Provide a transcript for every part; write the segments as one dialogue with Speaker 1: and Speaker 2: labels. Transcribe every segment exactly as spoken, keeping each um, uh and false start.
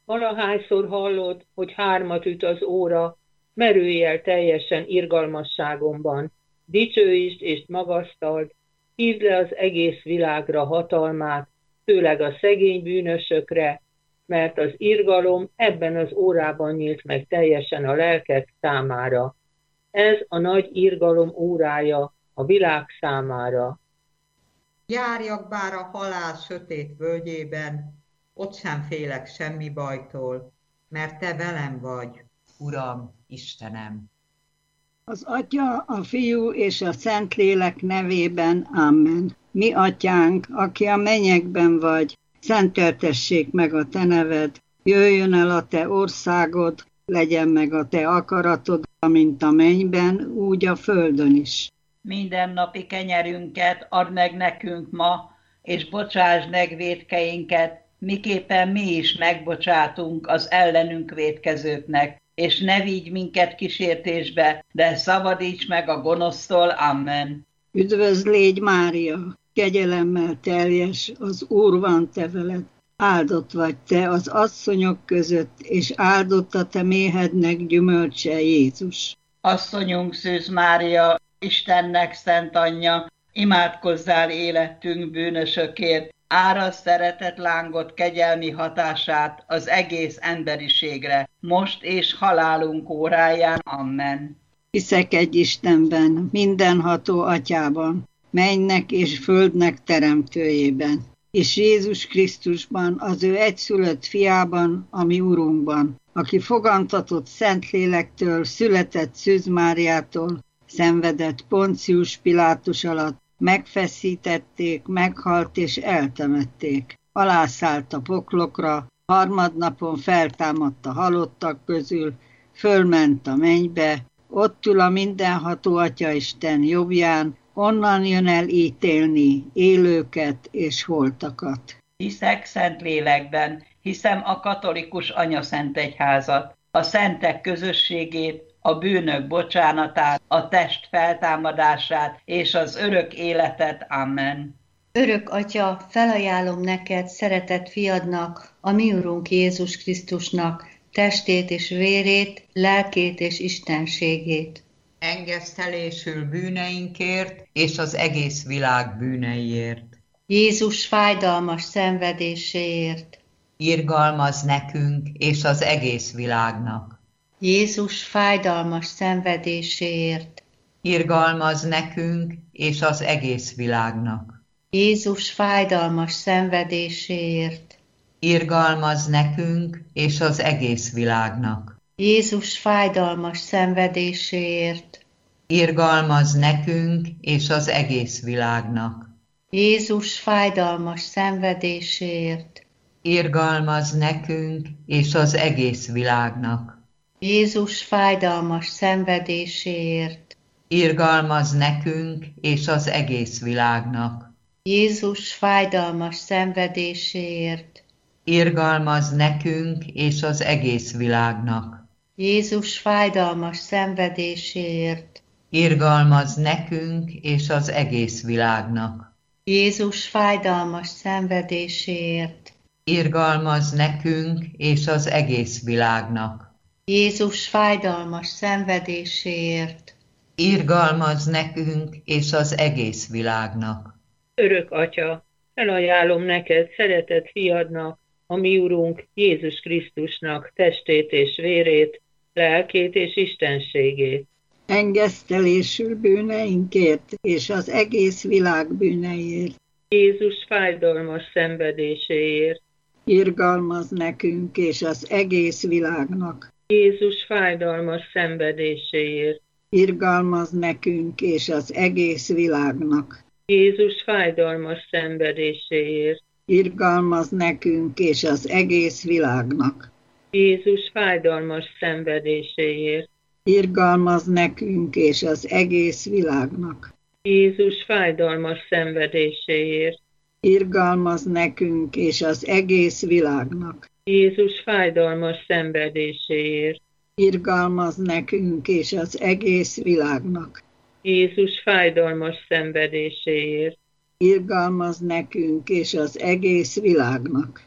Speaker 1: Valahányszor hallod, hogy hármat üt az óra, merülj el teljesen irgalmasságomban, dicsőítsd és magasztald, hívd le az egész világra hatalmát, főleg a szegény bűnösökre, mert az irgalom ebben az órában nyílt meg teljesen a lelkek számára. Ez a nagy irgalom órája a világ számára.
Speaker 2: Járjak bár a halál sötét völgyében, ott sem félek semmi bajtól, mert te velem vagy, Uram, Istenem.
Speaker 3: Az Atya, a Fiú és a Szentlélek nevében, Amen. Mi Atyánk, aki a mennyekben vagy, szenteltessék meg a te neved, jöjjön el a te országod, legyen meg a te akaratod, amint a mennyben, úgy a földön is.
Speaker 4: Mindennapi kenyerünket add meg nekünk ma, és bocsásd meg vétkeinket, miképpen mi is megbocsátunk az ellenünk vétkezőknek, és ne vigy minket kísértésbe, de szabadíts meg a gonosztól. Amen.
Speaker 3: Üdvözl légy, Mária, kegyelemmel teljes, az Úr van te veled. Áldott vagy te az asszonyok között, és áldott a te méhednek gyümölcse, Jézus.
Speaker 4: Asszonyunk Szűz Mária, Istennek szent anyja, imádkozzál életünk bűnösökért, árasd szeretet lángot kegyelmi hatását az egész emberiségre, most és halálunk óráján. Amen.
Speaker 3: Hiszek egy Istenben, mindenható Atyában, mennynek és földnek teremtőjében, és Jézus Krisztusban, az ő egyszülött fiában, a mi Urunkban, aki fogantatott Szentlélektől, született Szűz Máriától, szenvedett Poncius Pilátus alatt, megfeszítették, meghalt és eltemették. Alászállt a poklokra, harmadnapon feltámadt a halottak közül, fölment a mennybe, ott ül a mindenható Atyaisten jobbján, onnan jön el ítélni élőket és holtakat.
Speaker 4: Hiszek Szentlélekben, hiszem a katolikus anyaszentegyházat, a szentek közösségét, a bűnök bocsánatát, a test feltámadását és az örök életet. Amen.
Speaker 5: Örök Atya, felajánlom neked, szeretett fiadnak, a mi Urunk Jézus Krisztusnak, testét és vérét, lelkét és istenségét.
Speaker 2: Engesztelésül bűneinkért és az egész világ bűneiért.
Speaker 5: Jézus fájdalmas szenvedéséért.
Speaker 2: Irgalmaz nekünk és az egész világnak.
Speaker 5: Jézus fájdalmas szenvedéséért.
Speaker 2: Irgalmaz nekünk és az egész világnak.
Speaker 5: Jézus fájdalmas szenvedéséért.
Speaker 2: Irgalmaz nekünk és az egész világnak.
Speaker 5: Jézus fájdalmas szenvedéséért.
Speaker 2: Irgalmaz nekünk és az egész világnak.
Speaker 5: Jézus fájdalmas szenvedéséért.
Speaker 2: Irgalmaz nekünk és az egész világnak.
Speaker 5: Jézus fájdalmas szenvedéséért.
Speaker 2: Irgalmaz nekünk és az egész világnak.
Speaker 5: Jézus fájdalmas szenvedéséért.
Speaker 2: Irgalmaz nekünk és az egész világnak.
Speaker 5: Jézus fájdalmas szenvedéséért.
Speaker 2: Irgalmaz nekünk és az egész világnak.
Speaker 5: Jézus fájdalmas szenvedéséért.
Speaker 2: Irgalmaz nekünk és az egész világnak.
Speaker 5: Jézus fájdalmas szenvedéséért.
Speaker 2: Irgalmaz nekünk és az egész világnak.
Speaker 1: Örök Atya, felajánlom neked, szeretett fiadnak, a mi Urunk Jézus Krisztusnak testét és vérét, lelkét és istenségét.
Speaker 3: Engesztelésül bűneinkért és az egész világ bűneiért.
Speaker 1: Jézus fájdalmas szenvedéséért.
Speaker 3: Irgalmaz nekünk és az egész világnak.
Speaker 1: Jézus fájdalmas szenvedéséért.
Speaker 3: Irgalmaz nekünk és az egész világnak.
Speaker 1: Jézus fájdalmas szenvedéséért.
Speaker 3: Irgalmaz nekünk és az egész világnak.
Speaker 1: Jézus fájdalmas szenvedéséért.
Speaker 3: Irgalmaz nekünk és az egész világnak.
Speaker 1: Jézus fájdalmas szenvedéséért.
Speaker 3: Irgalmaz nekünk és az egész világnak.
Speaker 1: Jézus fájdalmas szenvedéséért.
Speaker 3: Irgalmaz nekünk és az egész világnak.
Speaker 1: Jézus fájdalmas szenvedéséért.
Speaker 3: Irgalmaz nekünk és az egész világnak.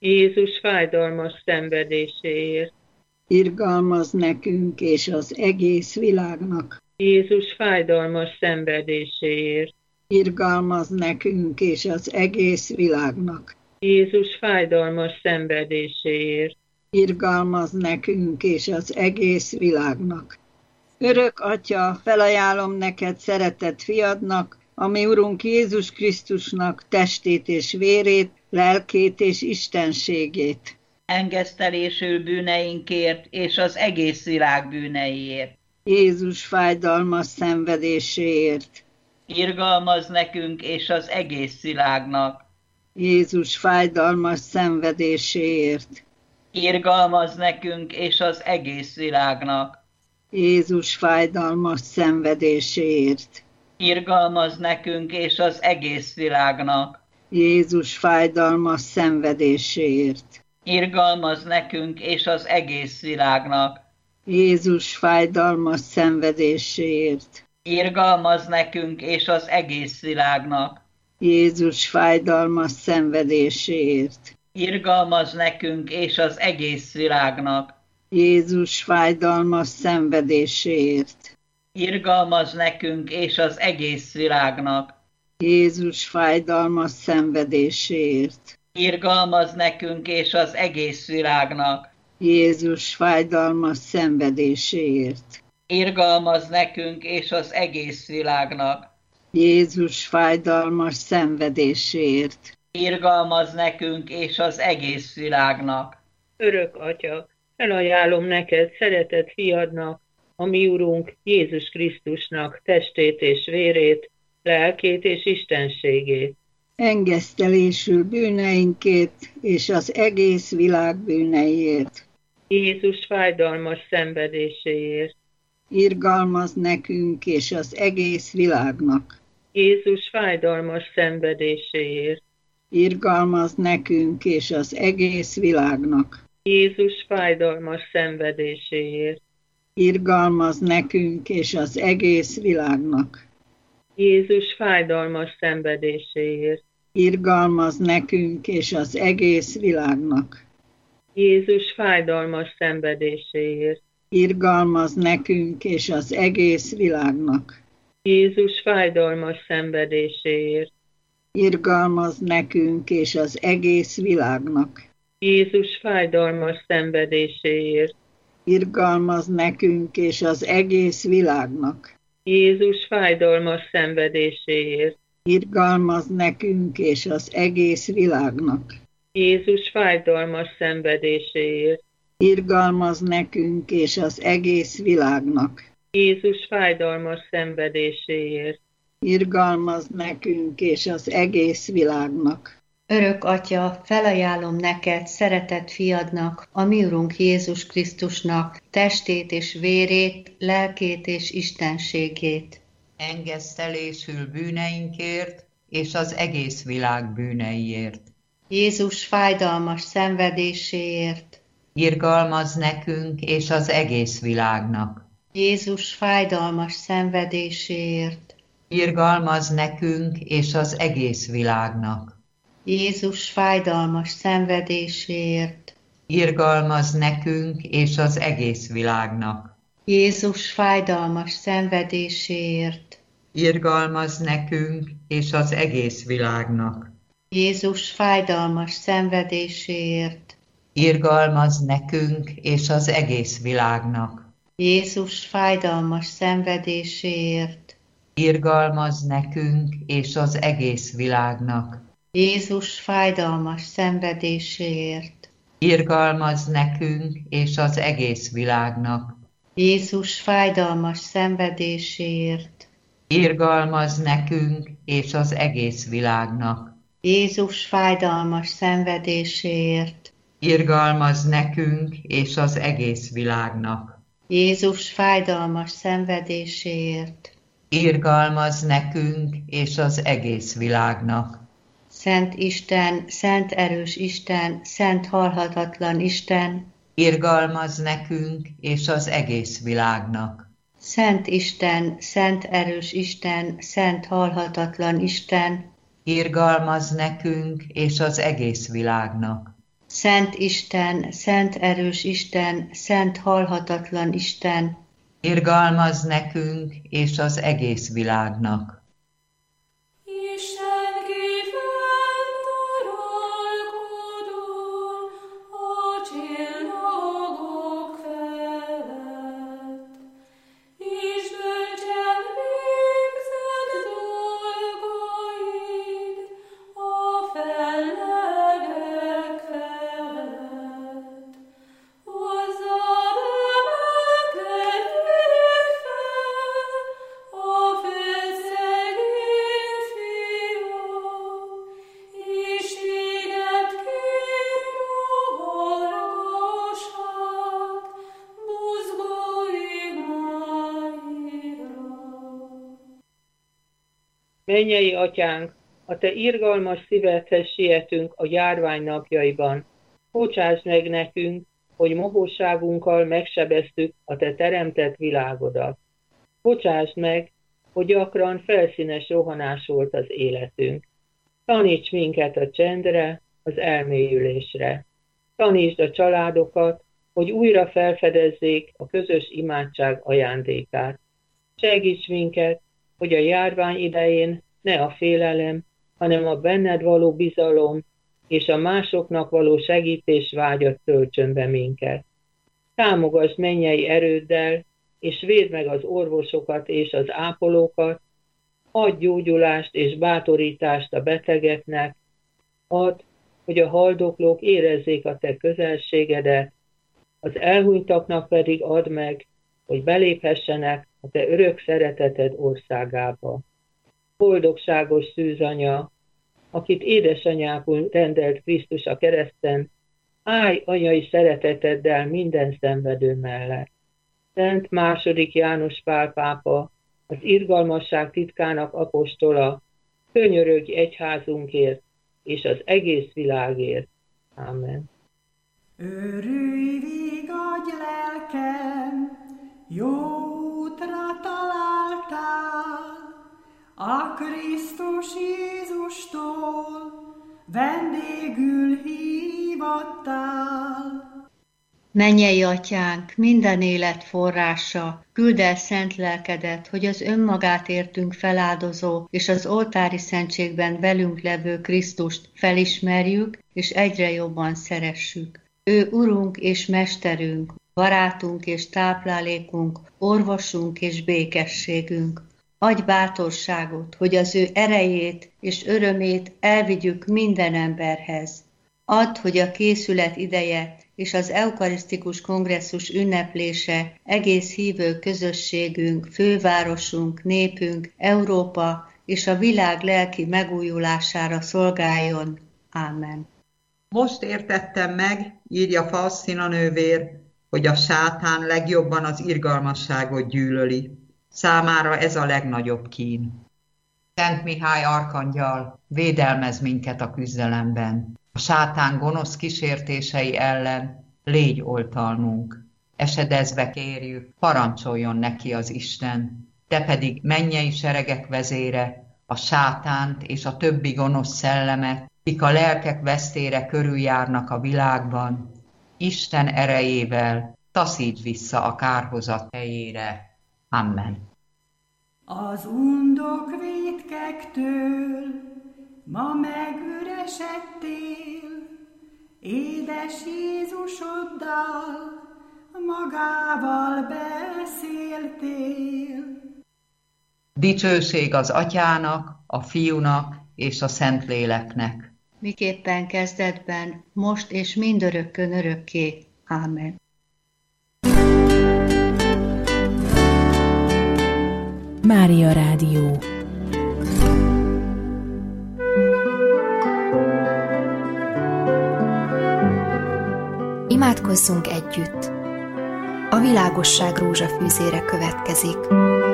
Speaker 1: Jézus fájdalmas szenvedéséért.
Speaker 3: Irgalmaz nekünk és az egész világnak.
Speaker 1: Jézus fájdalmas szenvedéséért.
Speaker 3: Irgalmaz nekünk és az egész világnak.
Speaker 1: Jézus fájdalmas szenvedéséért.
Speaker 3: Irgalmaz nekünk és az egész világnak. Örök Atya, felajánlom neked szeretett fiadnak, a mi Urunk Jézus Krisztusnak testét és vérét, lelkét és istenségét.
Speaker 4: Engesztelésül bűneinkért és az egész világ bűneiért.
Speaker 3: Jézus fájdalmas szenvedéséért.
Speaker 4: Irgalmaz nekünk és az egész világnak.
Speaker 3: Jézus fájdalmas szenvedéséért.
Speaker 4: Irgalmaz nekünk és az egész világnak.
Speaker 3: Jézus fájdalmas szenvedéséért.
Speaker 4: Irgalmaz nekünk és az egész világnak.
Speaker 3: Jézus fájdalmas szenvedéséért.
Speaker 4: Irgalmaz nekünk és az egész világnak.
Speaker 3: Jézus fájdalmas szenvedéséért.
Speaker 4: Irgalmaz nekünk és az egész világnak.
Speaker 3: Jézus fájdalmas szenvedéséért.
Speaker 4: Irgalmaz nekünk és az egész világnak.
Speaker 3: Jézus fájdalmas szenvedéséért.
Speaker 4: Irgalmaz nekünk és az egész világnak.
Speaker 3: Jézus fájdalmas szenvedéséért.
Speaker 4: Irgalmaz nekünk és az egész világnak.
Speaker 3: Jézus fájdalmas szenvedéséért.
Speaker 4: Irgalmaz nekünk és az egész világnak.
Speaker 3: Jézus fájdalmas szenvedéséért.
Speaker 4: Irgalmaz nekünk és az egész világnak.
Speaker 1: Örök Atya, felajánlom neked szeretett fiadnak, a mi Urunk Jézus Krisztusnak testét és vérét, lelkét és istenségét.
Speaker 3: Engesztelésül bűneinkért és az egész világ bűneiért.
Speaker 1: Jézus fájdalmas szenvedéséért.
Speaker 3: Irgalmaz nekünk és az egész világnak.
Speaker 1: Jézus fájdalmas szenvedéséért.
Speaker 3: Irgalmaz nekünk és az egész világnak.
Speaker 1: Jézus fájdalmas szenvedéséért.
Speaker 3: Irgalmaz nekünk és az egész világnak.
Speaker 1: Jézus fájdalmas szenvedéséért.
Speaker 3: Irgalmaz nekünk és az egész világnak.
Speaker 1: Jézus fájdalmas szenvedéséért.
Speaker 3: Irgalmaz nekünk és az egész világnak.
Speaker 1: Jézus fájdalmas szenvedéséért.
Speaker 3: Irgalmaz nekünk és az egész világnak.
Speaker 1: Jézus fájdalmas szenvedéséért.
Speaker 3: Irgalmaz nekünk és az egész világnak.
Speaker 1: Jézus fájdalmas szenvedéséért.
Speaker 3: Irgalmaz nekünk és az egész világnak.
Speaker 1: Jézus fájdalmas szenvedéséért.
Speaker 3: Irgalmaz nekünk és az egész világnak.
Speaker 1: Jézus fájdalmas szenvedéséért.
Speaker 3: Irgalmaz nekünk és az egész világnak.
Speaker 5: Örök Atya, felajánlom neked, szeretett fiadnak, a mi Urunk Jézus Krisztusnak testét és vérét, lelkét és istenségét.
Speaker 2: Engesztelésül bűneinkért és az egész világ bűneiért.
Speaker 5: Jézus fájdalmas szenvedéséért.
Speaker 2: Irgalmaz nekünk és az egész világnak.
Speaker 5: Jézus fájdalmas szenvedéséért.
Speaker 2: Irgalmaz nekünk és az egész világnak.
Speaker 5: Jézus fájdalmas szenvedéséért.
Speaker 2: Irgalmaz nekünk és az egész világnak.
Speaker 5: Jézus fájdalmas szenvedéséért.
Speaker 2: Irgalmaz nekünk és az egész világnak.
Speaker 5: Jézus fájdalmas szenvedéséért.
Speaker 2: Irgalmaz nekünk és az egész világnak.
Speaker 5: Jézus fájdalmas szenvedéséért.
Speaker 2: Irgalmaz nekünk és az egész világnak.
Speaker 5: Jézus fájdalmas szenvedéséért.
Speaker 2: Irgalmaz nekünk és az egész világnak.
Speaker 5: Jézus fájdalmas szenvedéséért.
Speaker 2: Irgalmaz nekünk és az egész világnak.
Speaker 5: Jézus fájdalmas szenvedéséért.
Speaker 2: Irgalmaz nekünk és az egész világnak.
Speaker 5: Jézus fájdalmas szenvedéséért.
Speaker 2: Irgalmaz nekünk és az egész világnak.
Speaker 5: Szent Isten, szent erős Isten, szent halhatatlan Isten,
Speaker 2: Irgalmaz nekünk és az egész világnak.
Speaker 5: Szent Isten, szent erős Isten, szent halhatatlan Isten,
Speaker 2: Irgalmaz nekünk és az egész világnak.
Speaker 5: Szent Isten, szent erős Isten, szent halhatatlan Isten,
Speaker 2: irgalmazz nekünk és az egész világnak.
Speaker 1: Mennyei Atyánk, a Te irgalmas szívedhez sietünk a járvány napjaiban. Bocsáss meg nekünk, hogy mohóságunkkal megsebeztük a Te teremtett világodat. Bocsáss meg, hogy gyakran felszínes rohanás volt az életünk. Taníts minket a csendre, az elmélyülésre. Tanítsd a családokat, hogy újra felfedezzék a közös imádság ajándékát. Segíts minket, hogy a járvány idején ne a félelem, hanem a benned való bizalom és a másoknak való segítés vágyat töltsön be minket. Támogasd mennyei erőddel, és védd meg az orvosokat és az ápolókat, adj gyógyulást és bátorítást a betegeknek, add, hogy a haldoklók érezzék a Te közelségedet, az elhunytaknak pedig add meg, hogy beléphessenek a Te örök szereteted országába. Boldogságos szűzanya, akit édesanyákul rendelt Krisztus a kereszten, állj anyai szereteteddel minden szenvedő mellett. Szent második János Pál pápa, az irgalmasság titkának apostola, könyörögj egyházunkért és az egész világért. Amen.
Speaker 6: Örülj, vigadj lelkem, jó útra találtál, a Krisztus Jézustól vendégül hívattál.
Speaker 5: Mennyei Atyánk, minden élet forrása, küld el szent lelkedet, hogy az önmagát értünk feláldozó és az oltári szentségben velünk levő Krisztust felismerjük és egyre jobban szeressük. Ő Urunk és Mesterünk, barátunk és táplálékunk, orvosunk és békességünk. Adj bátorságot, hogy az ő erejét és örömét elvigyük minden emberhez. Add, hogy a készület ideje és az eukarisztikus kongresszus ünneplése egész hívő közösségünk, fővárosunk, népünk, Európa és a világ lelki megújulására szolgáljon. Ámen.
Speaker 2: Most értettem meg, írja Faustina nővér, hogy a sátán legjobban az irgalmasságot gyűlöli. Számára ez a legnagyobb kín. Szent Mihály arkangyal, védelmez minket a küzdelemben. A sátán gonosz kísértései ellen légy oltalmunk. Esedezve kérjük, parancsoljon neki az Isten. Te pedig mennyei seregek vezére, a sátánt és a többi gonosz szellemet, kik a lelkek vesztére körüljárnak a világban, Isten erejével taszíts vissza a kárhozat helyére. Amen.
Speaker 6: Az undok vétkektől ma megüresedtél, édes Jézusoddal magával beszéltél.
Speaker 2: Dicsőség az Atyának, a Fiúnak és a Szentléleknek.
Speaker 5: Miképpen kezdetben, most és mindörökkön örökké. Ámen.
Speaker 7: Mária Rádió. Imádkozzunk együtt. A világosság rózsafűzére következik.